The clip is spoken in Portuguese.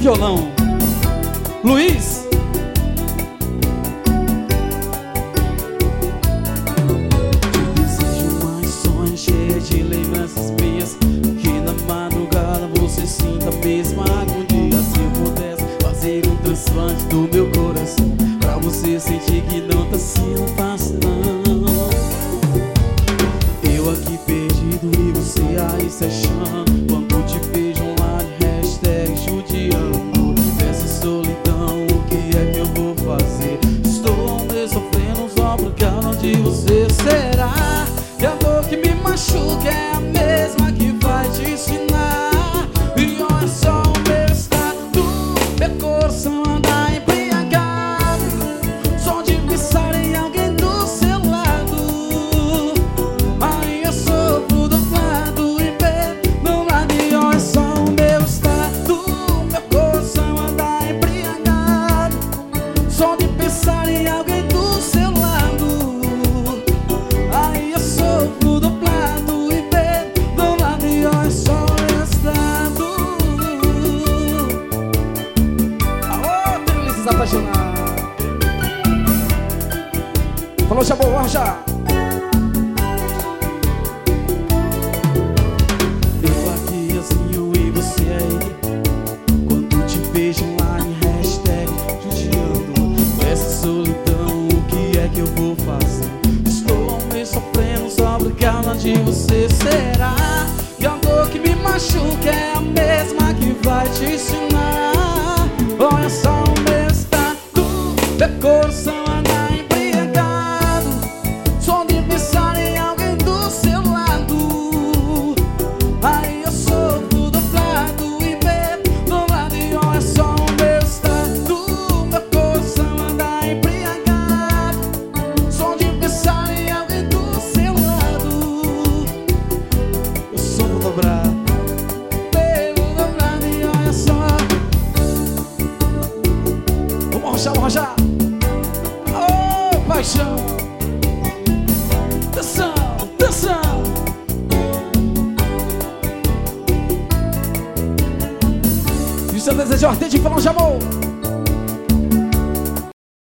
violão. Luiz. Te desejo mais sonhos cheios de lembranças minhas, que na madrugada você sinta a mesma agonia. Se eu pudesse fazer um transplante do meu coração, pra você sentir que não tá sendo fácil não. Eu aqui perdido e você aí se achando. Quando te vejo online, hashtag judiando. Dessa solidão, o que é que eu vou fazer? Estou meio sofrendo só por causa de você. Será que a dor que me machuca é a mesma que vai te ensinar? E olha só o meu estado, meu coração anda embriagado, só de pensar em alguém do seu lado. Aí eu sofro do lado e bebo do lado. E olha só o meu estado, meu coração anda embriagado, só de pensar em alguém do seu lado. Aí eu sofro do lado e bebo do lado. E olha só o meu estado. Aô, delícias apaixonadas. Falou, chamou, vamos já. Eu aqui assim e você aí. Quando te vejo online, hashtag judiando. Essa solidão, o que é que eu vou fazer? Estou meio sofrendo só por causa de você. Será que a dor que me machuca é a mesma que vai te ensinar? Olha só o meu estado, meu coração anda embriagado, só de pensar em alguém do seu lado. Aí eu sofro do lado e bebo do lado. E olha só o meu estado, meu coração anda embriagado, só de pensar em alguém do seu lado. Eu sofro dobrado, bebo dobrado. E olha só. Vamos arrochar, vamos arrochar. Oh, paixão. Danção, danção. E o seu desejo ardente, falou, chamou.